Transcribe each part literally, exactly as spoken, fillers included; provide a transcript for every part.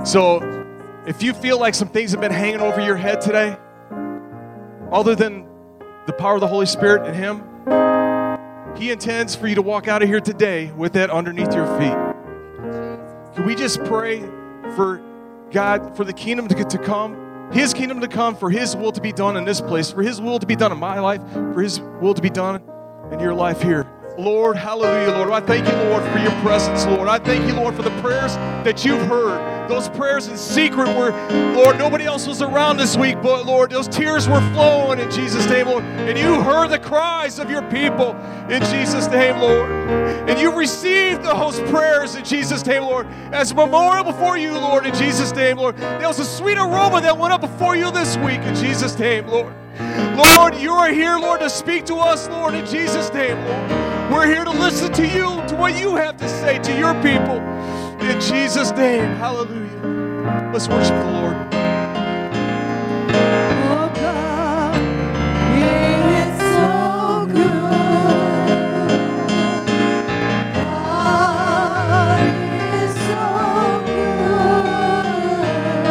So if you feel like some things have been hanging over your head today, other than the power of the Holy Spirit and Him, He intends for you to walk out of here today with that underneath your feet. Can we just pray for God, for the kingdom to, to come, His kingdom to come, for His will to be done in this place, for His will to be done in my life, for His will to be done in your life here. Lord, hallelujah, Lord. I thank you, Lord, for your presence, Lord. I thank you, Lord, for the prayers that you've heard. Those prayers in secret where, Lord, nobody else was around this week, but, Lord, those tears were flowing in Jesus' name, Lord. And you heard the cries of your people in Jesus' name, Lord. And you received those prayers in Jesus' name, Lord, as a memorial before you, Lord, in Jesus' name, Lord. There was a sweet aroma that went up before you this week in Jesus' name, Lord. Lord, you are here, Lord, to speak to us, Lord, in Jesus' name, Lord. We're here to listen to you, to what you have to say to your people. In Jesus' name, hallelujah. Let's worship the Lord. Oh God, He is so good. God is so good.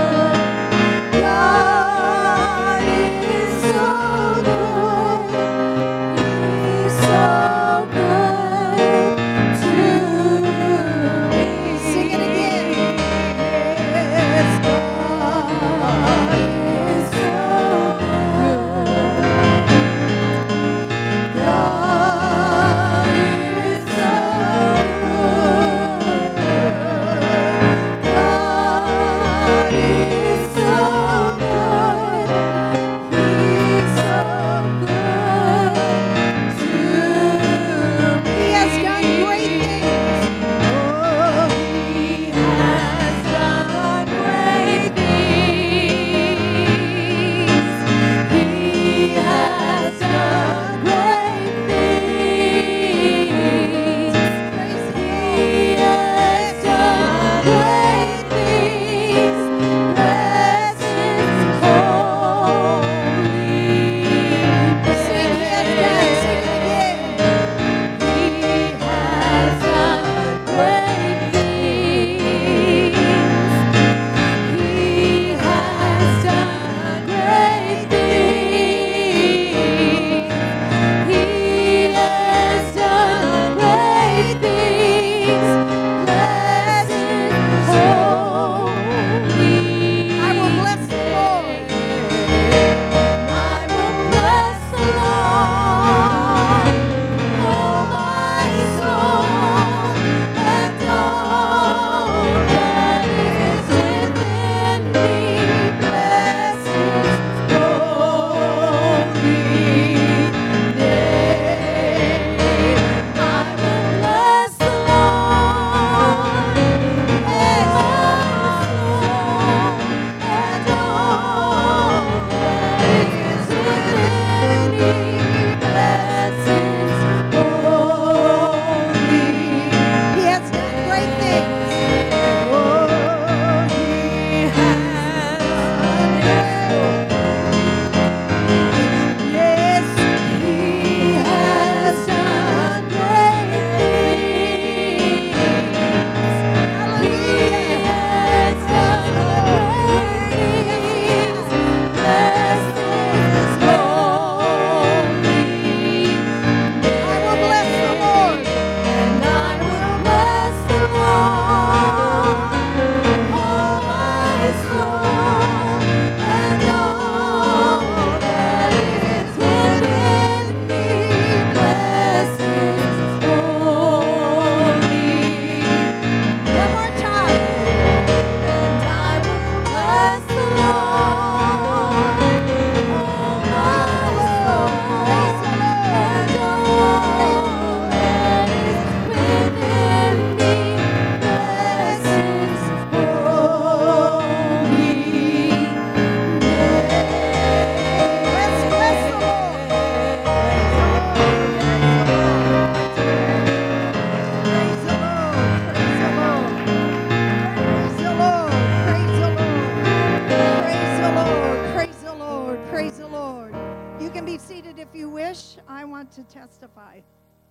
God is so good. He's so good to me. Sing it again. Yes, God is so good. God is so good. God is so good. He's so good to me. He has done great things. Oh, He has done great things. He has done great things. He has done great things. Bless His holy name. Sing it again, sing it again. He has done great things. He has done great things. He has done great things. Bless His holy. I will bless the Lord. I will bless the Lord, oh my soul, and all that is within me. Bless His holy name. I will bless the Lord, and my soul, and all that is within me. Bless His holy. He has done great things. Oh, He has done Yes, He has done great things. He has done great things. Bless His holy name. I will bless the Lord, and I will bless the Lord, oh my soul, and all that is within me. Bless His holy. One more time. And I will bless the Lord, oh my soul, and all that is within me. Bless His holy name. Let's bless the Praise the Lord, praise the Lord, praise the Lord, praise the Lord, praise the Lord, praise the Lord, praise the Lord. You can be seated if you wish. I want to testify.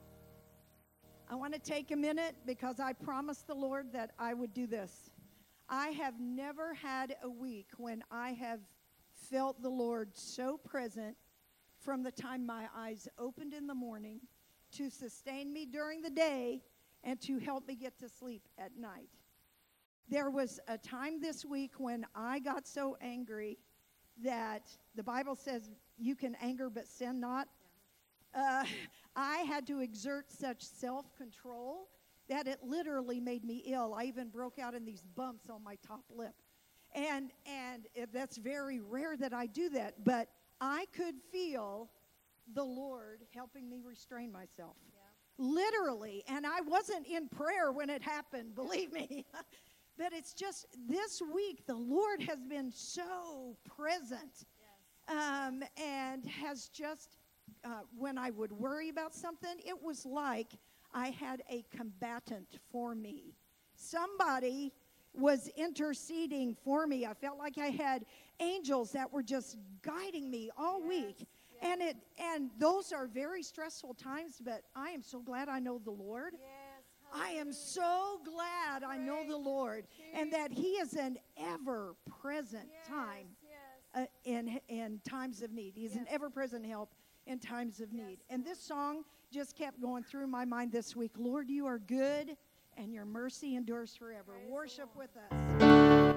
I want to take a minute because I promised the Lord that I would do this. I have never had a week when I have felt the Lord so present from the time my eyes opened in the morning to sustain me during the day and to help me get to sleep at night. There was a time this week when I got so angry that the Bible says you can anger but sin not. Uh, I had to exert such self-control that it literally made me ill. I even broke out in these bumps on my top lip. And and it, that's very rare that I do that, but I could feel the Lord helping me restrain myself. Yeah. Literally. And I wasn't in prayer when it happened, believe me. But it's just this week, the Lord has been so present. Yes. Um, and has just, uh, when I would worry about something, it was like I had a combatant for me. Somebody was interceding for me. I felt like I had angels that were just guiding me all yes, week. Yes. And it and those are very stressful times, but I am so glad I know the Lord. Yes, I am so glad Praise I know the Lord Jesus. And that he is an ever-present yes, time yes. Uh, in in times of need. He's yes. an ever-present help in times of need. Yes. And this song just kept going through my mind this week. Lord, you are good, and your mercy endures forever. Praise Worship with us.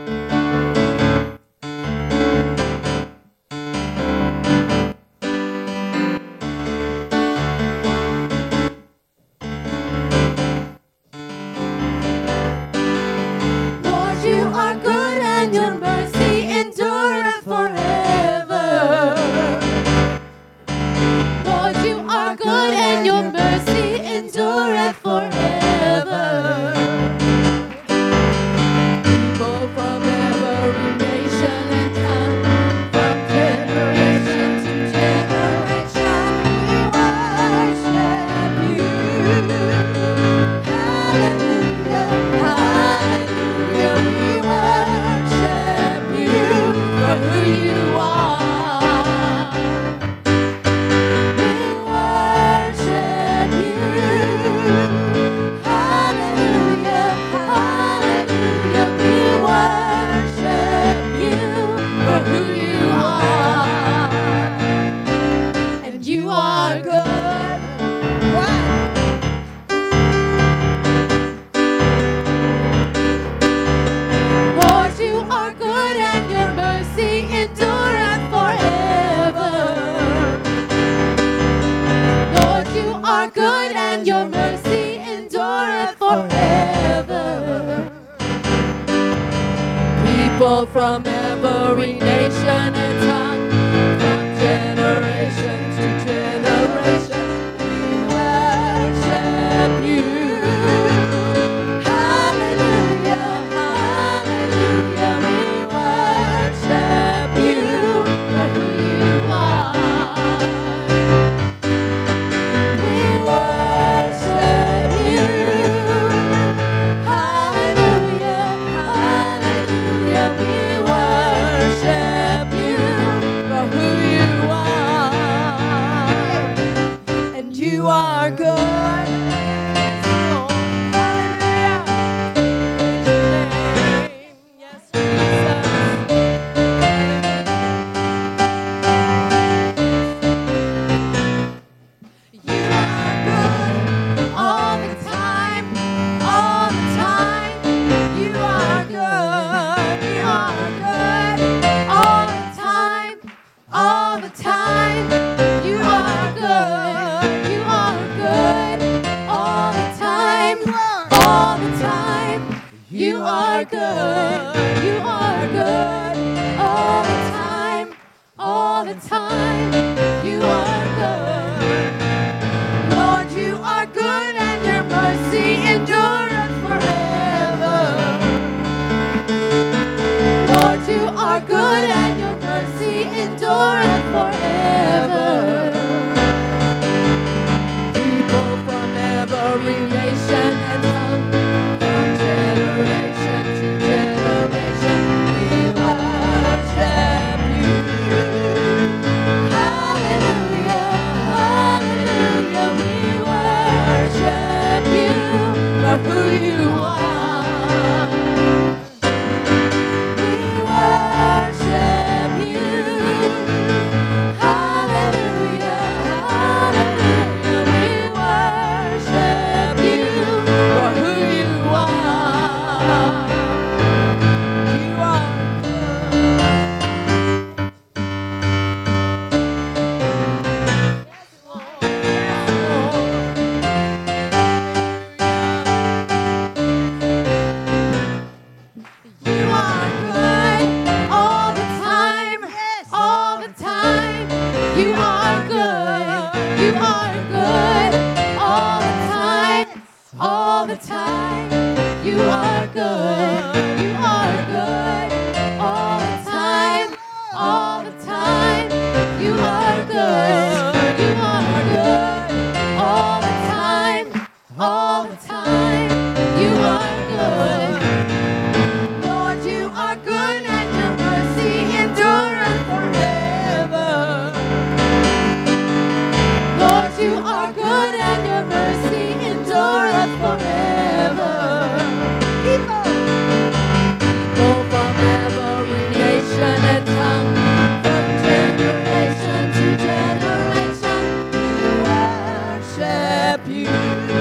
Lord, you are good, and your mercy endureth forever. Lord, you are good, and your mercy endureth forever. People from every nation and tongue, from generation to generation, we worship you. Hallelujah, hallelujah, we worship you for who you are. We worship you. Hallelujah, hallelujah, we worship you for who you are. And you are good. What? Lord, you are good, and your mercy endureth forever. Lord, you are good, and your mercy endureth forever. People from every nation and tongue, from generation to generation, we worship you. Hallelujah, hallelujah, we worship you for who you are. We worship you. Hallelujah, hallelujah, we worship you for who you are. And you are good. Hallelujah. Yes, Jesus. You are good all the time, all the time. You are good, you are good all the time, all the time. You are good, you are good all the time, all the time. You are good, you are good all the time, all the time. You are good. Lord, you are good, and your mercy endureth forever. Lord, you are good, and your mercy endureth forever. People from every nation and tongue, from generation to generation, we worship you. Hallelujah, hallelujah, we worship you for who You are good all the time, all the time. You are good. You are good all the time, all the time. You are good. Lord, you are good and your mercy endureth forever. Lord, you are good and your mercy endureth forever. People, people from every nation and tongue, from generation to generation, worship you.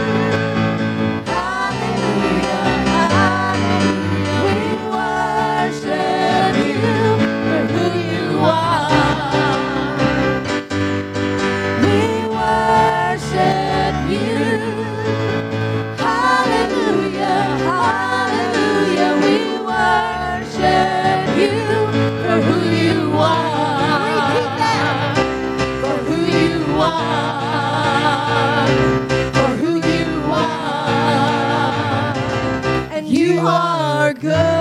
Hallelujah, hallelujah, we worship you for who you are. We worship you. Hallelujah, hallelujah, we worship you for who you are. Repeat that. For who you are. For who you are. And you are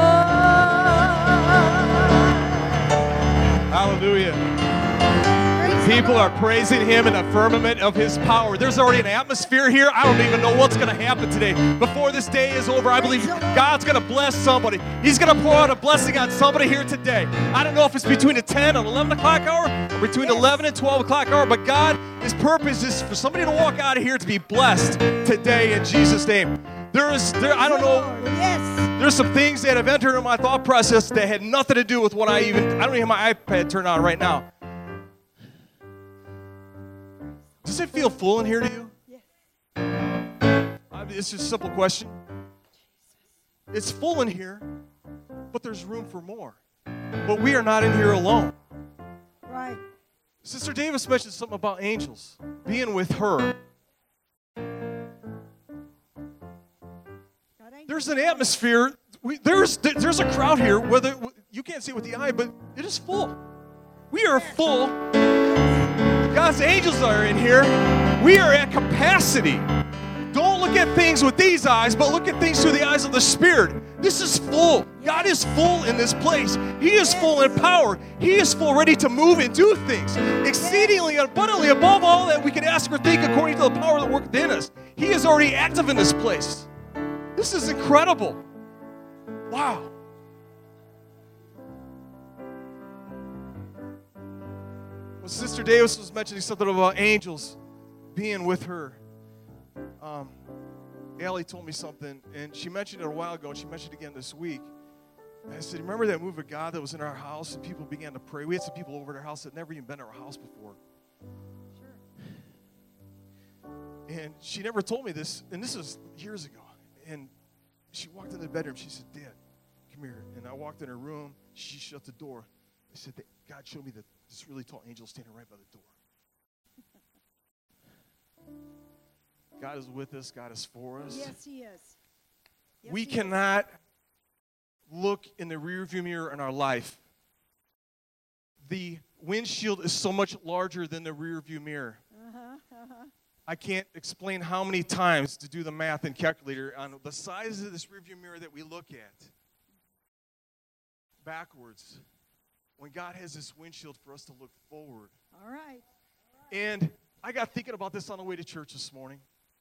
good. Hallelujah. People are praising him in a firmament of his power. There's already an atmosphere here. I don't even know what's going to happen today. Before this day is over, I believe God's going to bless somebody. He's going to pour out a blessing on somebody here today. I don't know if it's between the ten and eleven o'clock hour or between eleven and twelve o'clock hour, but God, his purpose is for somebody to walk out of here to be blessed today in Jesus' name. There is, there, I don't know, Yes. there's some things that have entered into my thought process that had nothing to do with what I even, I don't even have my iPad turned on right now. Does it feel full in here to you? Yes. I mean, it's just a simple question. It's full in here, but there's room for more. But we are not in here alone. Right. Sister Davis mentioned something about angels, being with her. God ain't There's an atmosphere. We, there's, there's a crowd here, whether you can't see it with the eye, but it is full. We are full. God's angels are in here. We are at capacity. Don't look at things with these eyes, but look at things through the eyes of the Spirit. This is full. God is full in this place. He is full in power. He is full, ready to move and do things exceedingly abundantly above all that we can ask or think according to the power that works within us. He is already active in this place. This is incredible. Wow. Well, Sister Davis was mentioning something about angels being with her. Um, Allie told me something, and she mentioned it a while ago, and she mentioned it again this week. And I said, remember that move of God that was in our house, and people began to pray? We had some people over at our house that never even been to our house before. Sure. And she never told me this, and this was years ago. And she walked in the bedroom. She said, Dad, come here. And I walked in her room. She shut the door. I said, God showed me that this really tall angel standing right by the door. God is with us. God is for us. Yes, he is. Yes, we he cannot look in the rearview mirror in our life. The windshield is so much larger than the rearview mirror. is. Uh-huh, uh-huh. I can't explain how many times to do the math and calculator on the size of this rearview mirror that we look at backwards when God has this windshield for us to look forward. All right. And I got thinking about this on the way to church this morning.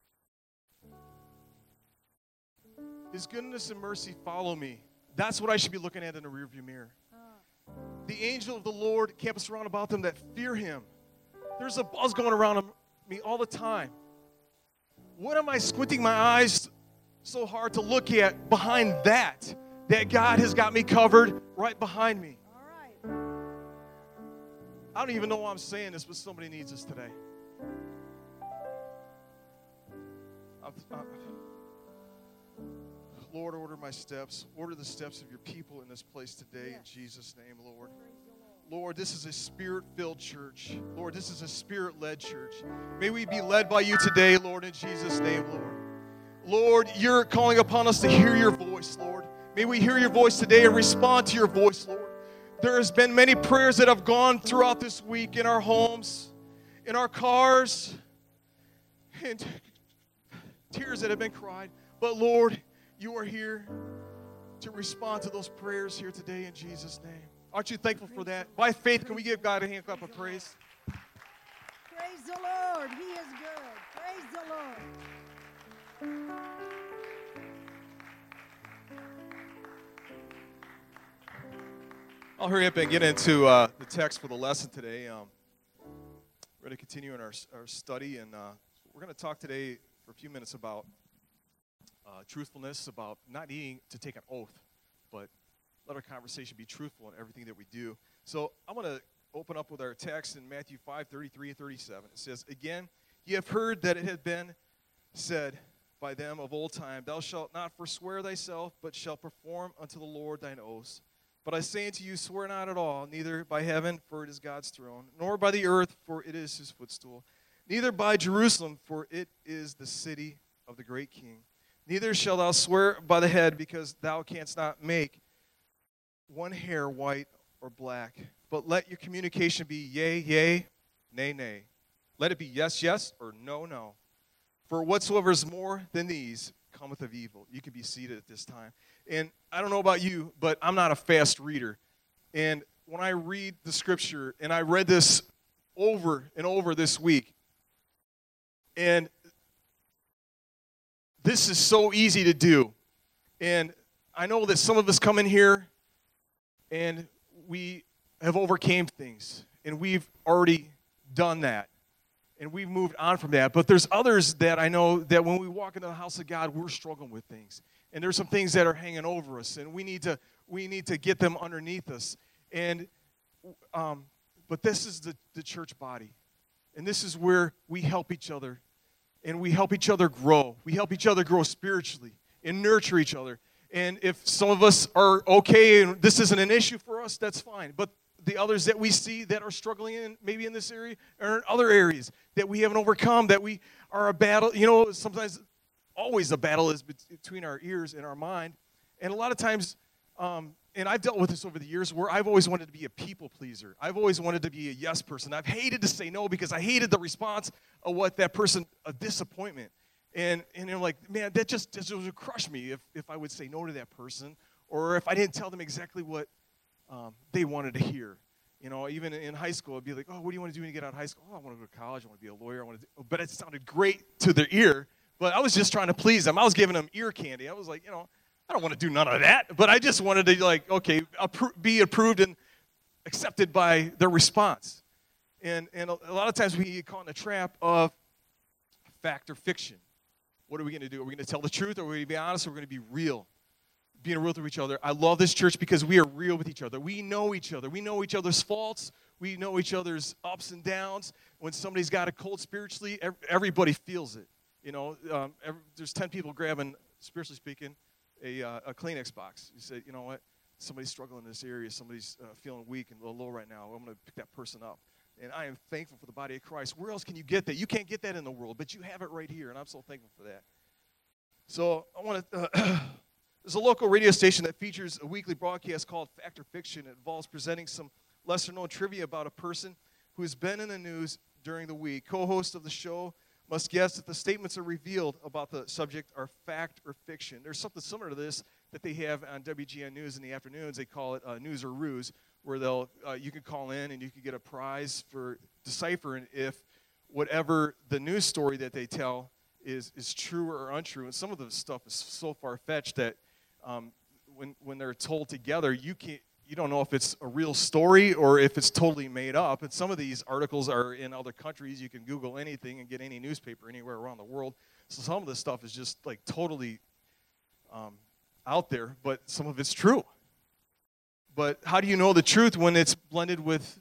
His goodness and mercy follow me. That's what I should be looking at in the rearview mirror. The angel of the Lord campeth around about them that fear him. There's a buzz going around me all the time. What am I squinting my eyes so hard to look at behind that? That God has got me covered right behind me. All right. I don't even know why I'm saying this, but somebody needs this today. I'm, I'm, Lord, order my steps. Order the steps of your people in this place today, Yes. in Jesus' name, Lord. Lord, this is a spirit-filled church. Lord, this is a spirit-led church. May we be led by you today, Lord, in Jesus' name, Lord. Lord, you're calling upon us to hear your voice, Lord. May we hear your voice today and respond to your voice, Lord. There has been many prayers that have gone throughout this week in our homes, in our cars, and tears that have been cried. But Lord, you are here to respond to those prayers here today in Jesus' name. Aren't you thankful for that? By faith, can we give God a hand clap of praise? Praise the Lord. He is good. Praise the Lord. I'll hurry up and get into uh, the text for the lesson today. Um, we're going to continue in our, our study, and uh, we're going to talk today for a few minutes about uh, truthfulness, about not needing to take an oath, but let our conversation be truthful in everything that we do. So I'm going to open up with our text in Matthew five, thirty-three and thirty-seven. It says, "Again, ye have heard that it had been said by them of old time, Thou shalt not forswear thyself, but shalt perform unto the Lord thine oaths. But I say unto you, swear not at all, neither by heaven, for it is God's throne, nor by the earth, for it is his footstool, neither by Jerusalem, for it is the city of the great King. Neither shalt thou swear by the head, because thou canst not make one hair white or black. But let your communication be yea, yea, nay, nay. Let it be yes, yes, or no, no. For whatsoever is more than these cometh of evil." You can be seated at this time. And I don't know about you, but I'm not a fast reader. And when I read the scripture, and I read this over and over this week, and this is so easy to do. And I know that some of us come in here, and we have overcame things, and we've already done that, and we've moved on from that. But there's others that I know that when we walk into the house of God, we're struggling with things, and there's some things that are hanging over us, and we need to we need to get them underneath us. And um, but this is the, the church body, and this is where we help each other, and we help each other grow. We help each other grow spiritually and nurture each other. And if some of us are okay and this isn't an issue for us, that's fine. But the others that we see that are struggling in, maybe in this area or in other areas that we haven't overcome, that we are a battle, you know, sometimes always the battle is between our ears and our mind. And a lot of times, um, and I've dealt with this over the years, where I've always wanted to be a people pleaser. I've always wanted to be a yes person. I've hated to say no because I hated the response of what that person, a disappointment. And and you're like, man, that just, just would crush me if, if I would say no to that person, or if I didn't tell them exactly what um, they wanted to hear. You know, even in high school, I'd be like, oh, what do you want to do when you get out of high school? Oh, I want to go to college. I want to be a lawyer. I want to do, but it sounded great to their ear, but I was just trying to please them. I was giving them ear candy. I was like, you know, I don't want to do none of that, but I just wanted to, like, okay, appro- be approved and accepted by their response. And, and a, a lot of times we get caught in the trap of fact or fiction. What are we going to do? Are we going to tell the truth, or are we going to be honest, or are we going to be real? Being real with each other. I love this church because we are real with each other. We know each other. We know each other's faults. We know each other's ups and downs. When somebody's got a cold spiritually, everybody feels it. You know, um, every, there's ten people grabbing, spiritually speaking, a, uh, a Kleenex box. You say, you know what? Somebody's struggling in this area. Somebody's uh, feeling weak and a little low right now. I'm going to pick that person up. And I am thankful for the body of Christ. Where else can you get that? You can't get that in the world, but you have it right here, and I'm so thankful for that. So I want to, uh, there's a local radio station that features a weekly broadcast called Fact or Fiction. It involves presenting some lesser-known trivia about a person who has been in the news during the week. Co-host of the show must guess that the statements are revealed about the subject are fact or fiction. There's something similar to this that they have on W G N News in the afternoons. They call it uh, News or Ruse, where they'll uh, you can call in and you can get a prize for deciphering if whatever the news story that they tell is is true or untrue. And some of the stuff is so far-fetched that um, when when they're told together, you can't you don't know if it's a real story or if it's totally made up. And some of these articles are in other countries. You can Google anything and get any newspaper anywhere around the world. So some of this stuff is just like totally um, out there, but some of it's true. But how do you know the truth when it's blended with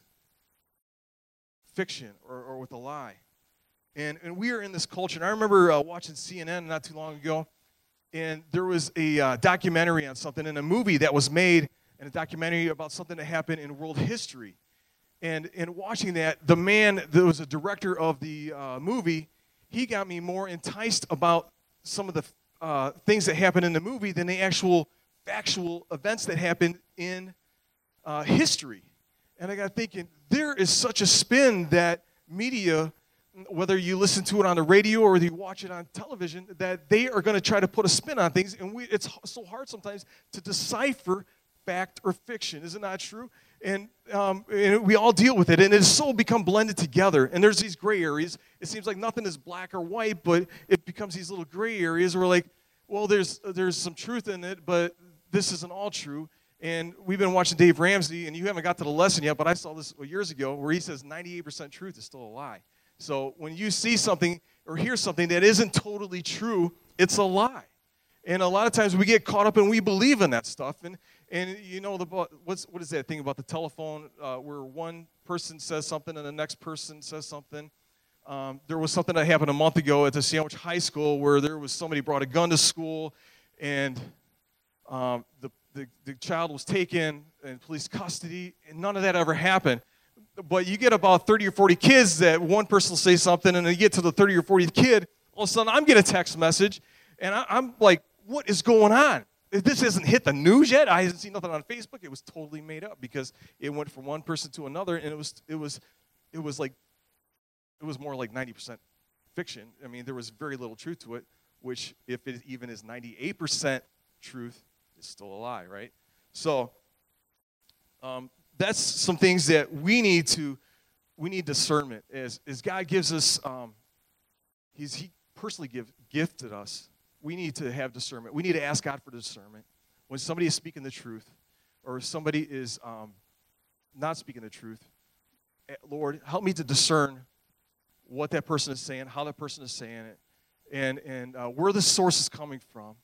fiction or, or with a lie? And, and we are in this culture. And I remember uh, watching C N N not too long ago, and there was a uh, documentary on something, and a movie that was made, and a documentary about something that happened in world history. And in watching that, the man that was a director of the uh, movie, he got me more enticed about some of the uh, things that happened in the movie than the actual factual events that happened in uh, history. And I got thinking, there is such a spin that media whether you listen to it on the radio or you watch it on television, that they are going to try to put a spin on things, and we, it's so hard sometimes to decipher fact or fiction. Isn't that true? And, um, and we all deal with it, and it's so become blended together, and there's these gray areas. It seems like nothing is black or white, but it becomes these little gray areas where we're like, well, there's, there's some truth in it, but this isn't all true. And we've been watching Dave Ramsey, and you haven't got to the lesson yet, but I saw this years ago where he says ninety-eight percent truth is still a lie. So when you see something or hear something that isn't totally true, it's a lie. And a lot of times we get caught up and we believe in that stuff. And, and you know, the, what's, what is that thing about the telephone uh, where one person says something and the next person says something? Um, there was something that happened a month ago at the Sandwich High School where there was somebody brought a gun to school, and um, the, the, the child was taken in police custody, and none of that ever happened. But you get about thirty or forty kids that one person will say something, and then you get to the thirty or fortieth kid, all of a sudden I'm getting a text message, and I, I'm like, what is going on? This hasn't hit the news yet. I haven't seen nothing on Facebook. It was totally made up because it went from one person to another, and it was it was it was like it was more like ninety percent fiction. I mean, there was very little truth to it, which if it even is ninety-eight percent truth, it's still a lie, right? So um, that's some things that we need to we need discernment as as God gives us. Um, he's he personally give, gifted us. We need to have discernment. We need to ask God for discernment. When somebody is speaking the truth, or somebody is um, not speaking the truth, Lord, help me to discern what that person is saying, how that person is saying it, and, and uh, where the source is coming from.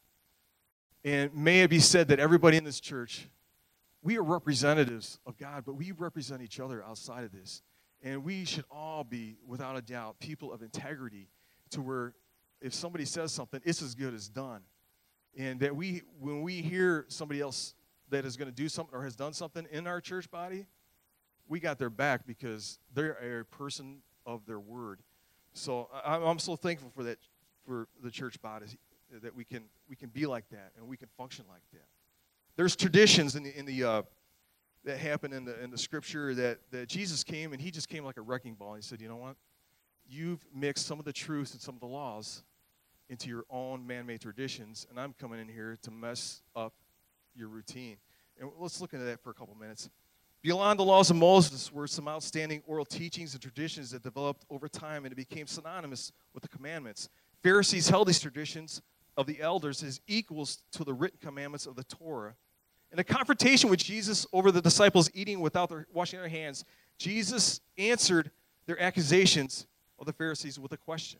And may it be said that everybody in this church, we are representatives of God, but we represent each other outside of this. And we should all be, without a doubt, people of integrity, to where if somebody says something, it's as good as done. And that we, when we hear somebody else that is going to do something or has done something in our church body, we got their back because they're a person of their word. So I'm so thankful for that, for the church body, that we can we can be like that and we can function like that. There's traditions in the in the uh, that happen in the in the scripture that that Jesus came, and he just came like a wrecking ball. And he said, you know what? You've mixed some of the truth and some of the laws into your own man-made traditions, and I'm coming in here to mess up your routine. And let's look into that for a couple minutes. Beyond the laws of Moses were some outstanding oral teachings and traditions that developed over time, and it became synonymous with the commandments. Pharisees held these traditions of the elders as equals to the written commandments of the Torah. In a confrontation with Jesus over the disciples eating without their, washing their hands, Jesus answered their accusations of the Pharisees with a question.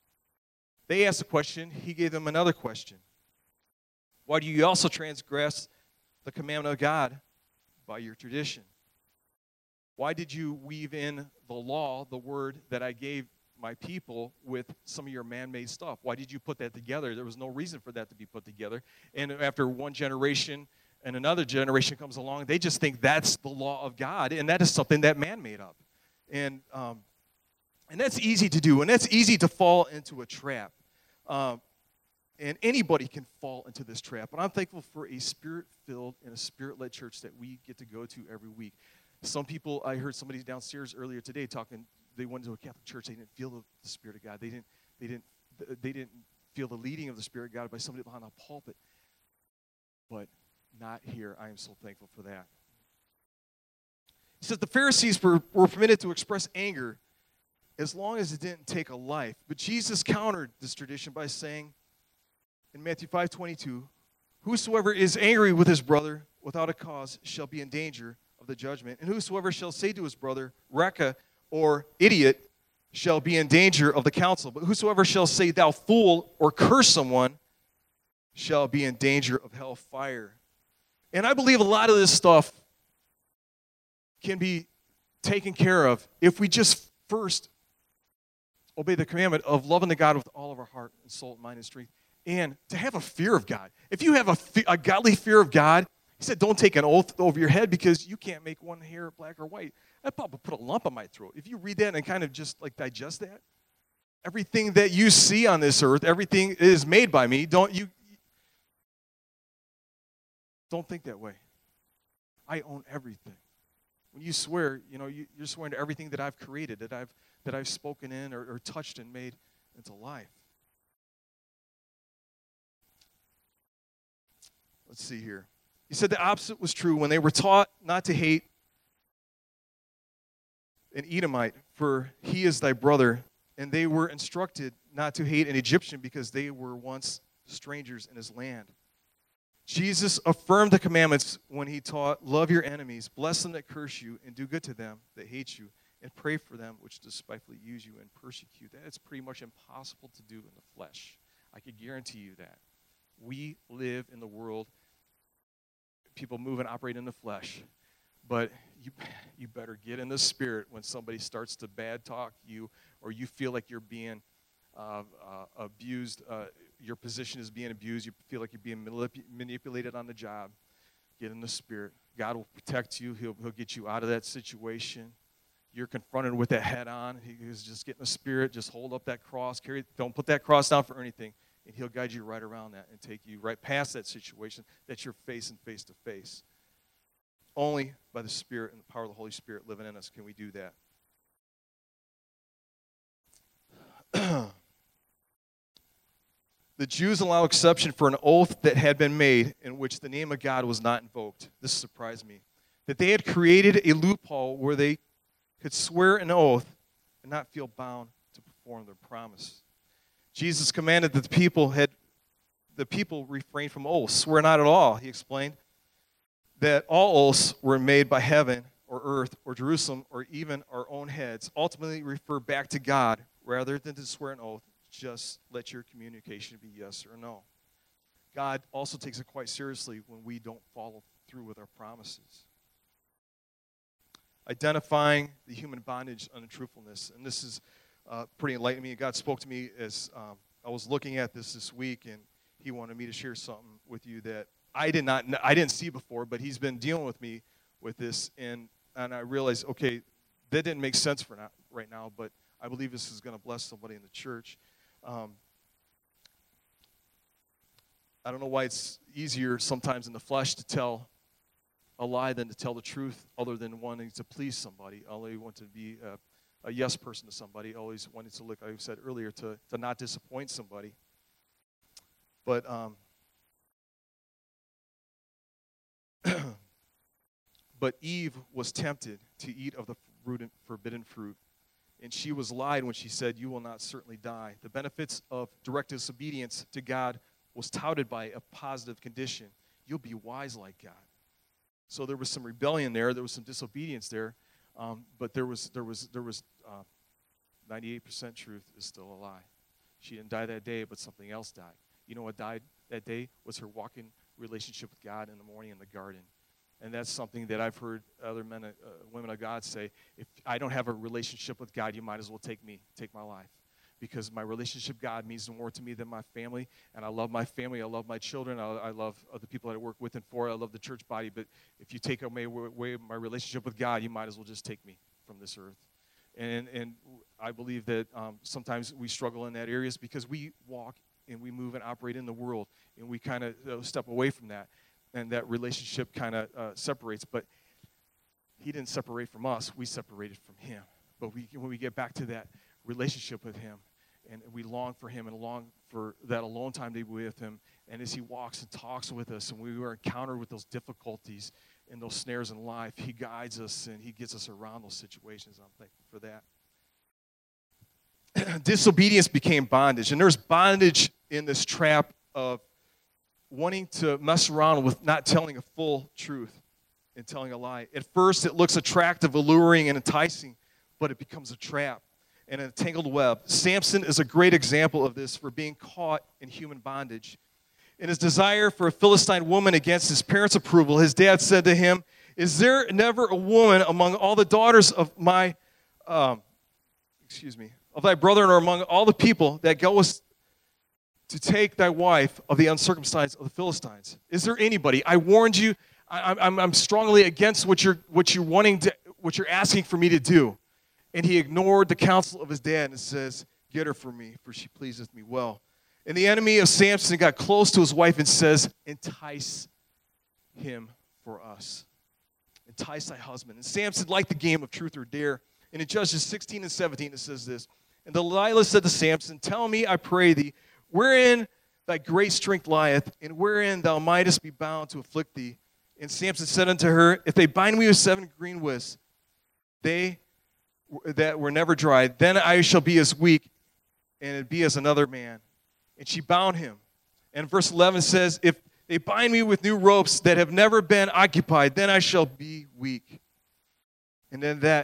They asked a question. He gave them another question. Why do you also transgress the commandment of God by your tradition? Why did you weave in the law, the word that I gave my people, with some of your man-made stuff? Why did you put that together? There was no reason for that to be put together. And after one generation and another generation comes along, they just think that's the law of God, and that is something that man made up. And um, and that's easy to do, and that's easy to fall into a trap. Um, and anybody can fall into this trap. But I'm thankful for a spirit-filled and a spirit-led church that we get to go to every week. Some people, I heard somebody downstairs earlier today talking, they went to a Catholic church, they didn't feel the, the Spirit of God. They didn't, they didn't, they didn't feel the leading of the Spirit of God by somebody behind a pulpit. But not here. I am so thankful for that. He says the Pharisees were, were permitted to express anger as long as it didn't take a life. But Jesus countered this tradition by saying in Matthew five twenty-two, whosoever is angry with his brother without a cause shall be in danger of the judgment. And whosoever shall say to his brother, Reka, or idiot, shall be in danger of the council. But whosoever shall say, thou fool, or curse someone, shall be in danger of hell fire. And I believe a lot of this stuff can be taken care of if we just first obey the commandment of loving the God with all of our heart and soul and mind and strength, and to have a fear of God. If you have a, a godly fear of God, he said, don't take an oath over your head because you can't make one hair black or white. That probably put a lump on my throat. If you read that and kind of just like digest that, everything that you see on this earth, everything is made by me. Don't you? Don't think that way. I own everything. When you swear, you know, you, you're swearing to everything that I've created, that I've that I've spoken in or, or touched and made into life. Let's see here. He said the opposite was true when they were taught not to hate an Edomite, for he is thy brother, and they were instructed not to hate an Egyptian because they were once strangers in his land. Jesus affirmed the commandments when he taught, love your enemies, bless them that curse you, and do good to them that hate you, and pray for them which despitefully use you and persecute. That is pretty much impossible to do in the flesh. I could guarantee you that. We live in the world, people move and operate in the flesh, but you you better get in the spirit when somebody starts to bad talk you, or you feel like you're being uh, uh, abused, uh, your position is being abused, you feel like you're being manip- manipulated on the job. Get in the spirit. God will protect you. He'll, he'll get you out of that situation. You're confronted with that head on. He's just get in the spirit. Just hold up that cross. Carry. Don't put that cross down for anything. And he'll guide you right around that and take you right past that situation that you're facing face to face. Only by the Spirit and the power of the Holy Spirit living in us can we do that. The Jews allow exception for an oath that had been made in which the name of God was not invoked. This surprised me. That they had created a loophole where they could swear an oath and not feel bound to perform their promise. Jesus commanded that the people had the people refrain from oaths. Swear not at all, he explained. That all oaths were made by heaven or earth or Jerusalem or even our own heads ultimately refer back to God rather than to swear an oath. Just let your communication be yes or no. God also takes it quite seriously when we don't follow through with our promises. Identifying the human bondage and untruthfulness. And this is uh, pretty enlightening me. God spoke to me as um, I was looking at this this week, and he wanted me to share something with you that I did not, I didn't see before, but he's been dealing with me with this, and and I realized, okay, that didn't make sense for not, right now, but I believe this is going to bless somebody in the church. Um, I don't know why it's easier sometimes in the flesh to tell a lie than to tell the truth, other than wanting to please somebody. I always want to be a, a yes person to somebody. Always wanted to look, like I said earlier, to, to not disappoint somebody. But um, but Eve was tempted to eat of the forbidden fruit, and she was lied when she said, you will not certainly die. The benefits of direct disobedience to God was touted by a positive condition. You'll be wise like God. So there was some rebellion there. There was some disobedience there. Um, but there was there was there was uh, ninety-eight percent truth is still a lie. She didn't die that day, but something else died. You know what died that day was her walking relationship with God in the morning in the garden. And that's something that I've heard other men, uh, women of God say, if I don't have a relationship with God, you might as well take me, take my life. Because my relationship with God means more to me than my family. And I love my family. I love my children. I, I love other people that I work with and for. I love the church body. But if you take away, away my relationship with God, you might as well just take me from this earth. And, and I believe that um, sometimes we struggle in that areas because we walk and we move and operate in the world. And we kind of uh, step away from that. And that relationship kind of uh, separates. But he didn't separate from us. We separated from him. But we, when we get back to that relationship with him, and we long for him and long for that alone time to be with him, and as he walks and talks with us, and we were encountered with those difficulties and those snares in life, he guides us and he gets us around those situations. I'm thankful for that. Disobedience became bondage. And there's bondage in this trap of wanting to mess around with not telling a full truth and telling a lie. At first, it looks attractive, alluring, and enticing, but it becomes a trap and a tangled web. Samson is a great example of this for being caught in human bondage. In his desire for a Philistine woman against his parents' approval, his dad said to him, is there never a woman among all the daughters of my, um, excuse me, of thy brethren, or among all the people that goest to take thy wife of the uncircumcised of the Philistines? Is there anybody? I warned you. I, I'm, I'm strongly against what you're, what you're wanting to, what you're asking for me to do. And he ignored the counsel of his dad and says, get her for me, for she pleaseth me well. And the enemy of Samson got close to his wife and says, entice him for us. entice thy husband. And Samson liked the game of truth or dare. And in Judges sixteen and seventeen, it says this, and Delilah said to Samson, tell me, I pray thee, wherein thy great strength lieth, and wherein thou mightest be bound to afflict thee. And Samson said unto her, if they bind me with seven green withs, they that were never dried, then I shall be as weak, and be as another man. And she bound him. And verse eleven says, if they bind me with new ropes that have never been occupied, then I shall be weak. And then that,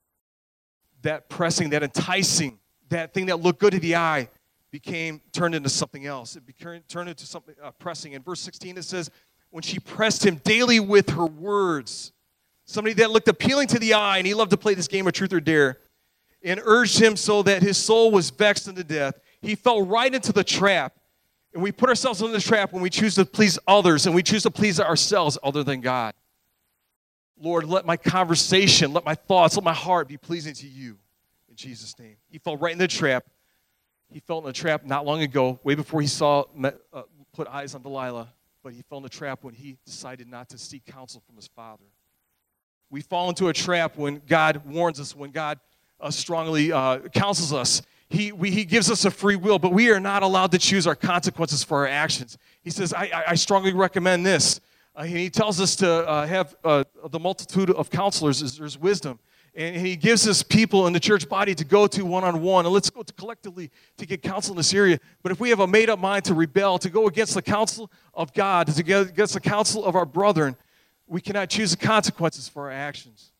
that pressing, that enticing, that thing that looked good to the eye became, turned into something else. It became, turned into something uh, pressing. In verse sixteen it says, when she pressed him daily with her words, somebody that looked appealing to the eye, and he loved to play this game of truth or dare, and urged him so that his soul was vexed unto death, he fell right into the trap. And we put ourselves in the trap when we choose to please others and we choose to please ourselves other than God. Lord, let my conversation, let my thoughts, let my heart be pleasing to you. In Jesus' name. He fell right in the trap. He fell in the trap not long ago, way before he saw, uh, put eyes on Delilah. But he fell in the trap when he decided not to seek counsel from his father. We fall into a trap when God warns us, when God uh, strongly uh, counsels us. He, we, he gives us a free will, but we are not allowed to choose our consequences for our actions. He says, I, I, I strongly recommend this. Uh, and he tells us to uh, have uh, the multitude of counselors. Is, there's wisdom. And, and he gives us people in the church body to go to one-on-one. And let's go to collectively to get counsel in this area. But if we have a made-up mind to rebel, to go against the counsel of God, to go against the counsel of our brethren, we cannot choose the consequences for our actions.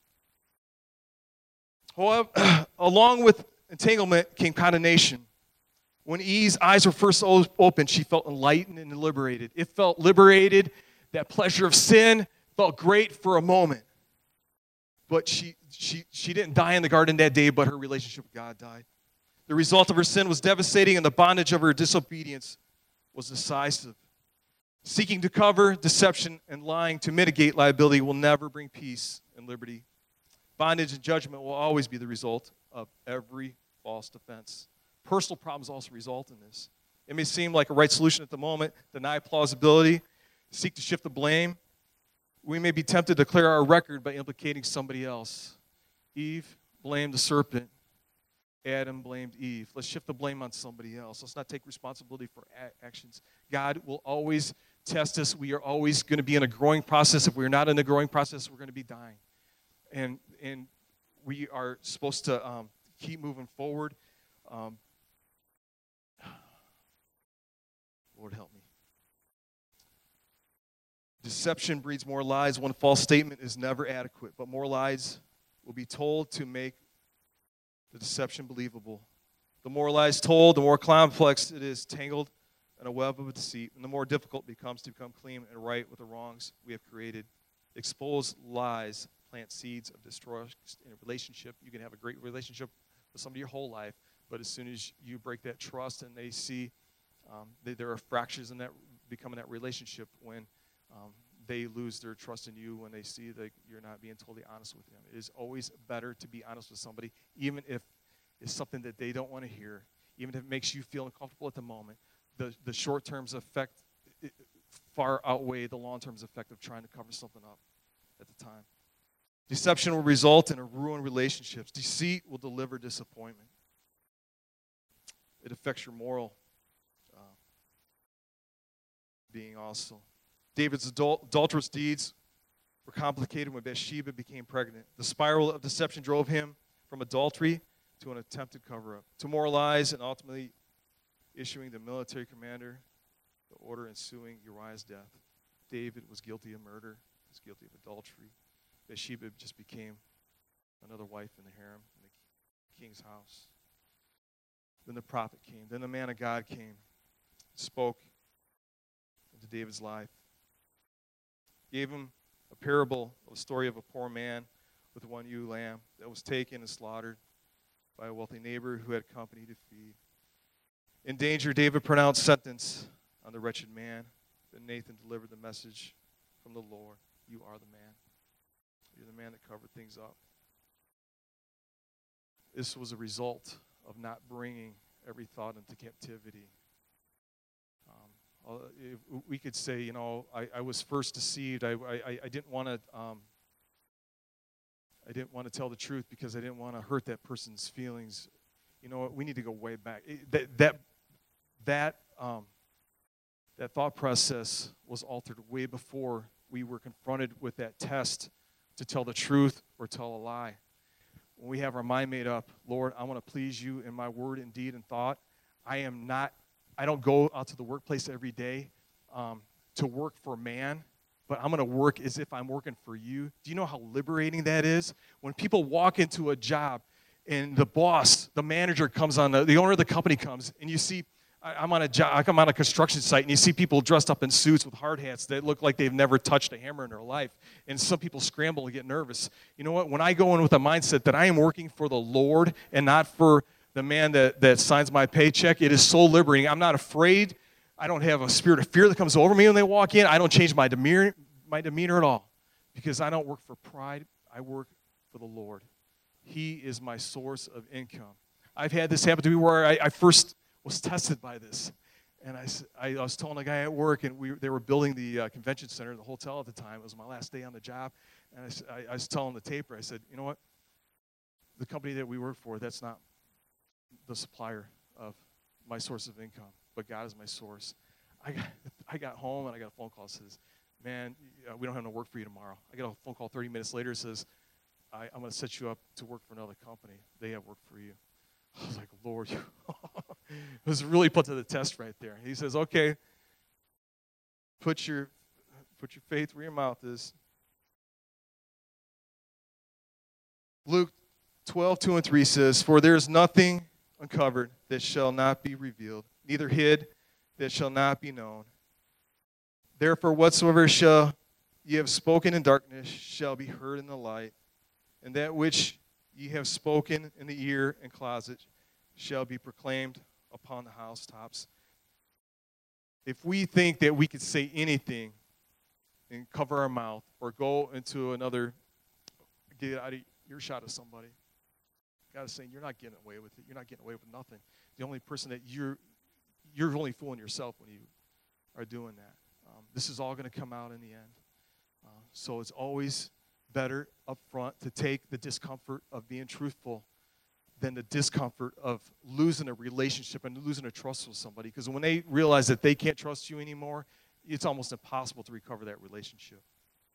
However, along with entanglement came condemnation. When Eve's eyes were first opened, she felt enlightened and liberated. It felt liberated. That pleasure of sin felt great for a moment. But she, she, she didn't die in the garden that day, but her relationship with God died. The result of her sin was devastating, and the bondage of her disobedience was decisive. Seeking to cover deception and lying to mitigate liability will never bring peace and liberty. Bondage and judgment will always be the result of every false defense. Personal problems also result in this. It may seem like a right solution at the moment, deny plausibility, seek to shift the blame. We may be tempted to clear our record by implicating somebody else. Eve blamed the serpent. Adam blamed Eve. Let's shift the blame on somebody else. Let's not take responsibility for a- actions. God will always test us. We are always going to be in a growing process. If we're not in a growing process, we're going to be dying. And and we are supposed to um, keep moving forward. Um, Lord, help me. Deception breeds more lies. One false statement is never adequate, but more lies will be told to make the deception believable. The more lies told, the more complex it is, tangled in a web of deceit, and the more difficult it becomes to become clean and right with the wrongs we have created. Expose lies, plant seeds of distrust in a relationship. You can have a great relationship with somebody your whole life, but as soon as you break that trust and they see um, that there are fractures in that becoming that relationship when um, they lose their trust in you, when they see that you're not being totally honest with them. It is always better to be honest with somebody, even if it's something that they don't want to hear, even if it makes you feel uncomfortable at the moment. The, the short-term effect it, far outweigh the long-term effect of trying to cover something up at the time. Deception will result in a ruined relationships. Deceit will deliver disappointment. It affects your moral uh, being also. David's adult, adulterous deeds were complicated when Bathsheba became pregnant. The spiral of deception drove him from adultery to an attempted cover-up, to more lies, and ultimately issuing the military commander the order ensuing Uriah's death. David was guilty of murder. He was guilty of adultery. Bathsheba just became another wife in the harem in the king's house. Then the prophet came. Then the man of God came, spoke into David's life. Gave him a parable, a story of a poor man with one ewe lamb that was taken and slaughtered by a wealthy neighbor who had company to feed. In danger, David pronounced sentence on the wretched man. Then Nathan delivered the message from the Lord. You are the man. You're the man that covered things up. This was a result of not bringing every thought into captivity. Um, we could say, you know, I, I was first deceived. I, I, I didn't want to um, I didn't want to tell the truth because I didn't want to hurt that person's feelings. You know what? We need to go way back. It, that that that um, that thought process was altered way before we were confronted with that test to tell the truth or tell a lie. When we have our mind made up, Lord, I want to please you in my word and deed and thought. I am not. I don't go out to the workplace every day um, to work for man. But I'm going to work as if I'm working for you. Do you know how liberating that is? When people walk into a job and the boss, the manager comes on, the, the owner of the company comes, and you see, I, I'm on a job, I'm on a construction site, and you see people dressed up in suits with hard hats that look like they've never touched a hammer in their life. And some people scramble and get nervous. You know what? When I go in with a mindset that I am working for the Lord and not for the man that, that signs my paycheck, it is so liberating. I'm not afraid. I don't have a spirit of fear that comes over me when they walk in. I don't change my demeanor, my demeanor at all because I don't work for pride. I work for the Lord. He is my source of income. I've had this happen to me where I, I first was tested by this. And I, I, I was telling a guy at work, and we, they were building the uh, convention center, the hotel at the time. It was my last day on the job. And I, I, I was telling the taper, I said, you know what? The company that we work for, that's not the supplier of my source of income. But God is my source. I got, I got home, and I got a phone call that says, man, we don't have no work for you tomorrow. I get a phone call thirty minutes later that says, I, I'm going to set you up to work for another company. They have work for you. I was like, Lord, it was really put to the test right there. He says, okay, put your, put your faith where your mouth is. Luke twelve, two and three says, for there is nothing uncovered that shall not be revealed, neither hid that shall not be known. Therefore, whatsoever shall ye have spoken in darkness shall be heard in the light, and that which ye have spoken in the ear and closet shall be proclaimed upon the housetops. If we think that we could say anything and cover our mouth or go into another, get out of earshot of somebody, God is saying, you're not getting away with it. You're not getting away with nothing. The only person that you're, you're only fooling yourself when you are doing that. Um, this is all going to come out in the end. Uh, so it's always better up front to take the discomfort of being truthful than the discomfort of losing a relationship and losing a trust with somebody. Because when they realize that they can't trust you anymore, it's almost impossible to recover that relationship.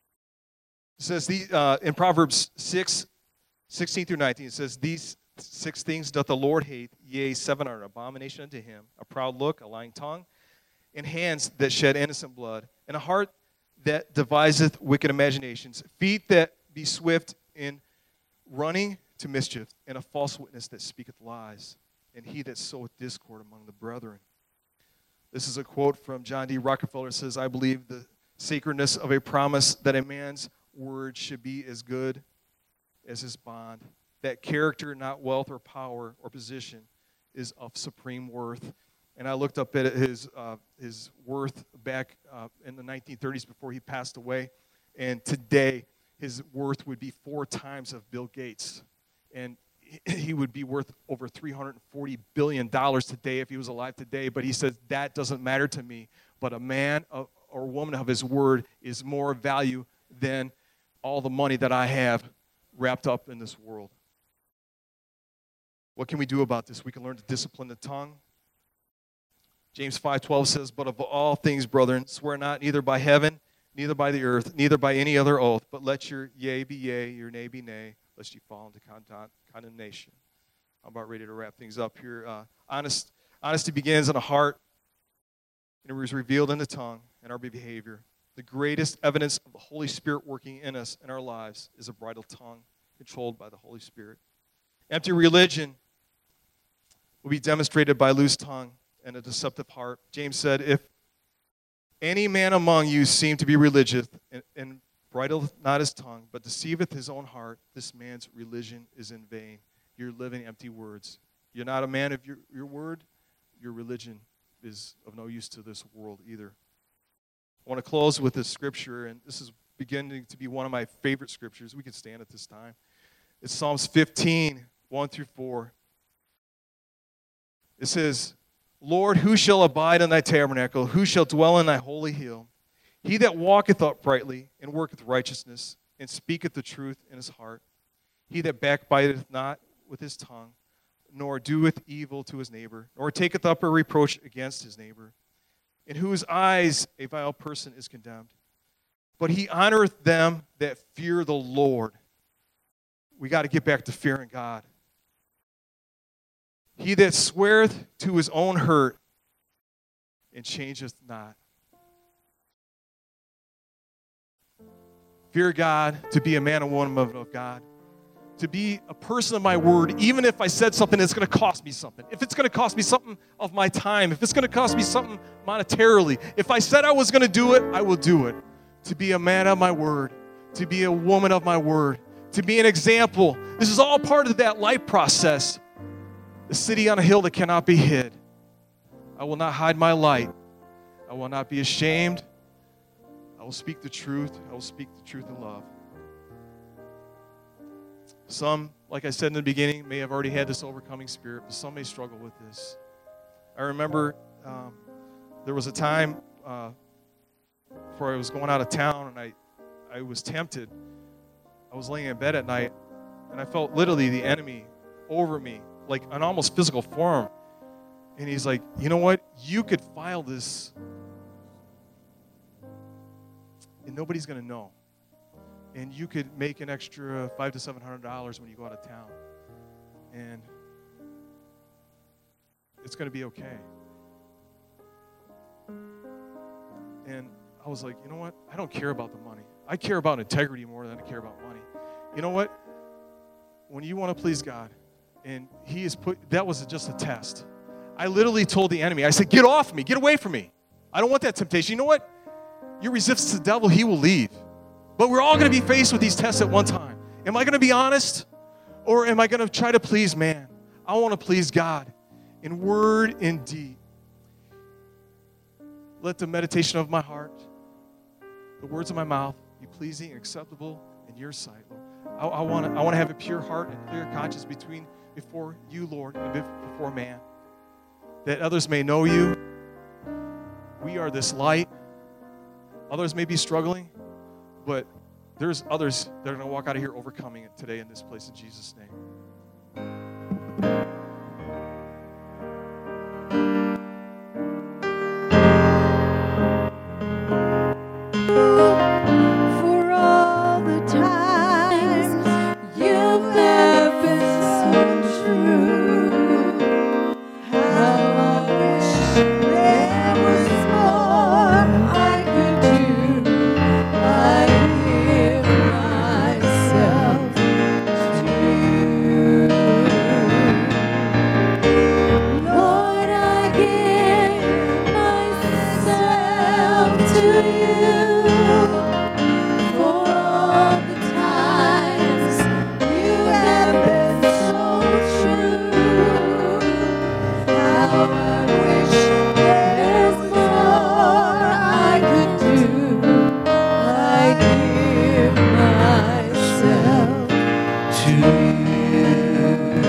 It says the, uh, in Proverbs six, sixteen through nineteen, it says, these six things doth the Lord hate, yea, seven are an abomination unto him, a proud look, a lying tongue, and hands that shed innocent blood, and a heart that deviseth wicked imaginations, feet that be swift in running to mischief, and a false witness that speaketh lies, and he that soweth discord among the brethren. This is a quote from John D. Rockefeller. It says, I believe the sacredness of a promise that a man's word should be as good as his bond, that character, not wealth or power or position, is of supreme worth. And I looked up at his uh, his worth back uh, in the nineteen thirties before he passed away, and today his worth would be four times of Bill Gates, and he would be worth over three hundred forty billion dollars today if he was alive today. But he says, that doesn't matter to me, but a man of, or woman of his word is more value than all the money that I have wrapped up in this world. What can we do about this? We can learn to discipline the tongue. James five twelve says, but of all things, brethren, swear not neither by heaven, neither by the earth, neither by any other oath, but let your yea be yea, your nay be nay, lest you fall into condemnation. I'm about ready to wrap things up here. Uh, honest, honesty begins in the heart, and it was revealed in the tongue and our behavior. The greatest evidence of the Holy Spirit working in us in our lives is a bridled tongue controlled by the Holy Spirit. Empty religion will be demonstrated by loose tongue and a deceptive heart. James said, if any man among you seem to be religious and, and bridleth not his tongue, but deceiveth his own heart, this man's religion is in vain. You're living empty words. You're not a man of your, your word. Your religion is of no use to this world either. I want to close with this scripture, and this is beginning to be one of my favorite scriptures. We can stand at this time. It's Psalms fifteen, one through four. It says, Lord, who shall abide in thy tabernacle? Who shall dwell in thy holy hill? He that walketh uprightly and worketh righteousness and speaketh the truth in his heart. He that backbiteth not with his tongue, nor doeth evil to his neighbor, nor taketh up a reproach against his neighbor, in whose eyes a vile person is condemned. But he honoreth them that fear the Lord. We got to get back to fearing God. He that sweareth to his own hurt and changeth not. Fear God, to be a man and woman of God. To be a person of my word, even if I said something that's going to cost me something. If it's going to cost me something of my time. If it's going to cost me something monetarily. If I said I was going to do it, I will do it. To be a man of my word. To be a woman of my word. To be an example. This is all part of that life process. The city on a hill that cannot be hid. I will not hide my light. I will not be ashamed. I will speak the truth. I will speak the truth in love. Some, like I said in the beginning, may have already had this overcoming spirit, but some may struggle with this. I remember um, there was a time uh, before I was going out of town, and I, I was tempted. I was laying in bed at night, and I felt literally the enemy over me, like an almost physical form. And he's like, you know what? You could file this, and nobody's going to know. And you could make an extra five to seven hundred dollars when you go out of town, and it's going to be okay. And I was like, you know what? I don't care about the money. I care about integrity more than I care about money. You know what? When you want to please God, and He is put, that was just a test. I literally told the enemy, I said, get off me, get away from me. I don't want that temptation. You know what? You resist the devil, he will leave. But we're all going to be faced with these tests at one time. Am I going to be honest? Or am I going to try to please man? I want to please God in word and deed. Let the meditation of my heart, the words of my mouth, be pleasing and acceptable in your sight, Lord. I, I want to I want to have a pure heart and clear conscience between before you, Lord, and before man. That others may know you. We are this light. Others may be struggling. But there's others that are going to walk out of here overcoming it today in this place in Jesus' name. For all the times you've never been so true, how I wish there was more I could do. I give myself to you. Lord, I give myself to you. For all the times you have been so true, how I wish there was more I could do. I give myself to you.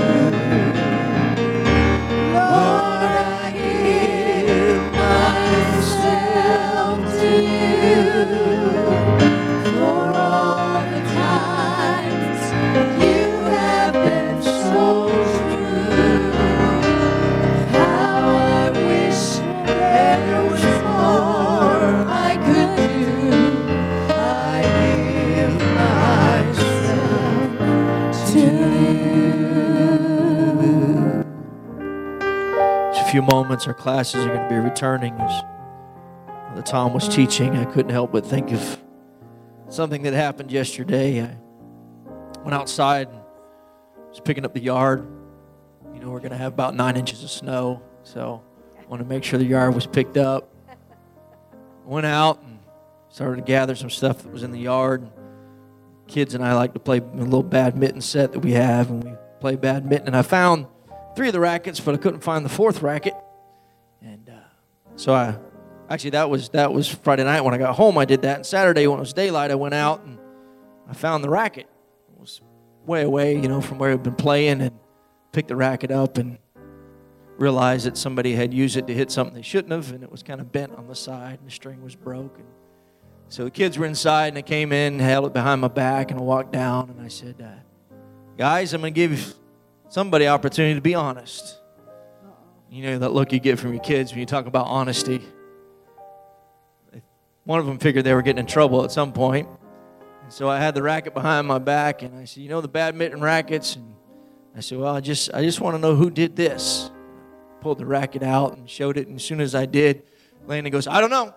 Lord, I give myself to you. For all the times you have been so true, how I wish there was more I could do. I give myself to you. Just a few moments, our classes are going to be returning. As Brother Tom was teaching, I couldn't help but think of something that happened yesterday. I went outside and was picking up the yard. You know, we're going to have about nine inches of snow, so I want to make sure the yard was picked up. I went out and started to gather some stuff that was in the yard. Kids and I like to play a little badminton set that we have, and we play badminton. And I found three of the rackets, but I couldn't find the fourth racket. And uh, so I, actually that was that was Friday night when I got home. I did that. And Saturday when it was daylight, I went out and I found the racket. It was way away, you know, from where I'd been playing, and picked the racket up and realized that somebody had used it to hit something they shouldn't have, and it was kind of bent on the side, and the string was broken. So the kids were inside, and they came in, held it behind my back, and I walked down, and I said, uh, Guys, I'm going to give somebody opportunity to be honest. You know that look you get from your kids when you talk about honesty. One of them figured they were getting in trouble at some point. And so I had the racket behind my back, and I said, you know the badminton rackets? And I said, well, I just I just want to know who did this. Pulled the racket out and showed it, and as soon as I did, Landon goes, I don't know.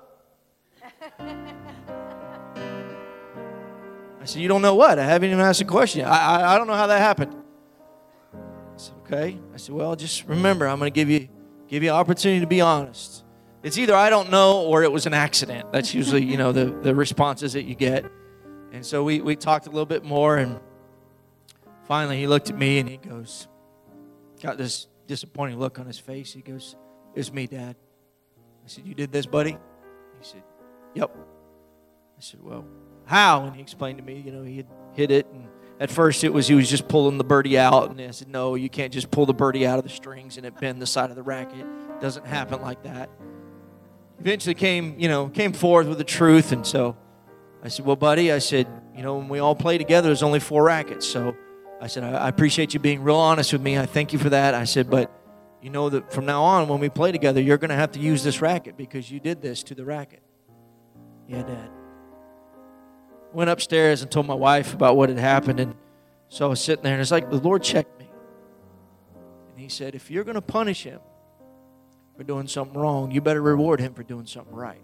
I said, you don't know what? I haven't even asked a question. I, I, I don't know how that happened. I said, okay. I said, well, just remember, I'm going to give you give you an opportunity to be honest. It's either I don't know or it was an accident. That's usually, you know, the, the responses that you get. And so we, we talked a little bit more, and finally he looked at me and he goes, got this disappointing look on his face. He goes, it's me, Dad. I said, you did this, buddy? He said, yep. I said, well, how? And he explained to me, you know, he had hit it. And at first it was he was just pulling the birdie out. And I said, no, you can't just pull the birdie out of the strings and it bend the side of the racket. It doesn't happen like that. Eventually came, you know, came forth with the truth. And so I said, well, buddy, I said, you know, when we all play together, there's only four rackets. So I said, I, I appreciate you being real honest with me. I thank you for that. I said, but you know that from now on, when we play together, you're going to have to use this racket because you did this to the racket. Yeah, Dad. Went upstairs and told my wife about what had happened. And so I was sitting there, and it's like the Lord checked me. And he said, if you're going to punish him for doing something wrong, you better reward him for doing something right.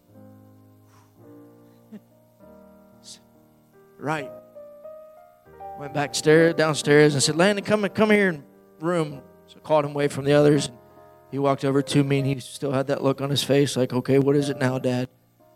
Right. Went back downstairs and said, Landon, come, come here in the room. So I called him away from the others. And he walked over to me, and he still had that look on his face like, okay, what is it now, Dad?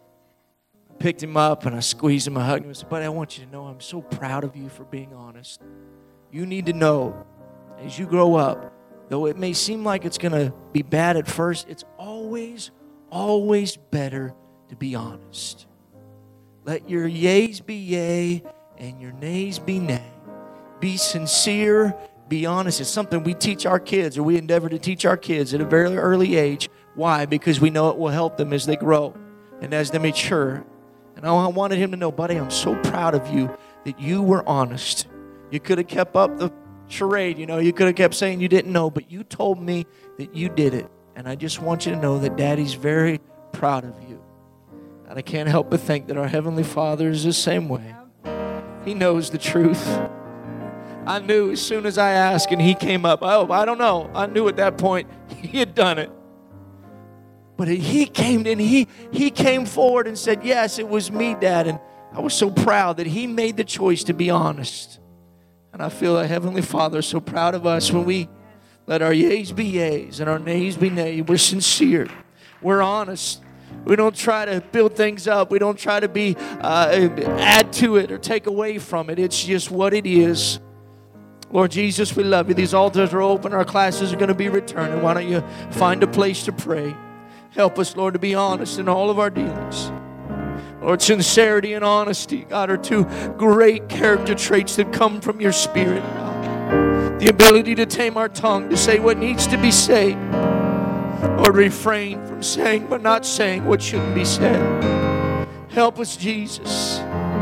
I picked him up, and I squeezed him, I hugged him, and said, buddy, I want you to know I'm so proud of you for being honest. You need to know, as you grow up, though it may seem like it's going to be bad at first, it's always, always better to be honest. Let your yeas be yea and your nays be nay. Be sincere, be honest. It's something we teach our kids, or we endeavor to teach our kids at a very early age. Why? Because we know it will help them as they grow and as they mature. And I wanted him to know, buddy, I'm so proud of you that you were honest. You could have kept up the charade, you know, you could have kept saying you didn't know, but you told me that you did it. And I just want you to know that Daddy's very proud of you. And I can't help but think that our Heavenly Father is the same way. He knows the truth. I knew as soon as I asked and he came up, oh, I don't know. I knew at that point he had done it. But he came and he, he came forward and said, yes, it was me, Dad. And I was so proud that he made the choice to be honest. And I feel that Heavenly Father is so proud of us when we let our yeas be yeas and our nays be nays. We're sincere. We're honest. We don't try to build things up. We don't try to be uh, add to it or take away from it. It's just what it is. Lord Jesus, we love you. These altars are open. Our classes are going to be returning. Why don't you find a place to pray? Help us, Lord, to be honest in all of our dealings. Lord, sincerity and honesty, God, are two great character traits that come from your Spirit, God. The ability to tame our tongue, to say what needs to be said, or refrain from saying but not saying what shouldn't be said. Help us, Jesus.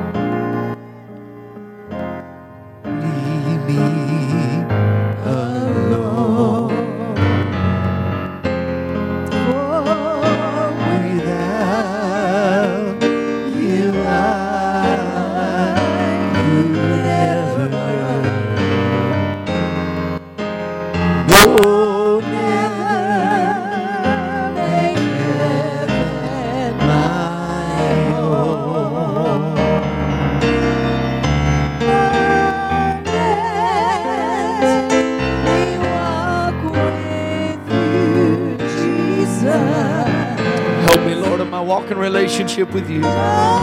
Leave me alone. For without you I could never. Oh, never make heaven my home. Help me, Lord, in my walking relationship with you.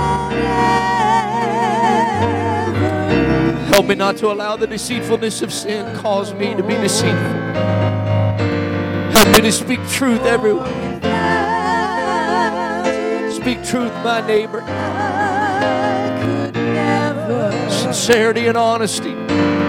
Help me not to allow the deceitfulness of sin cause me to be deceitful. Help me to speak truth everywhere. Speak truth, my neighbor. Sincerity and honesty.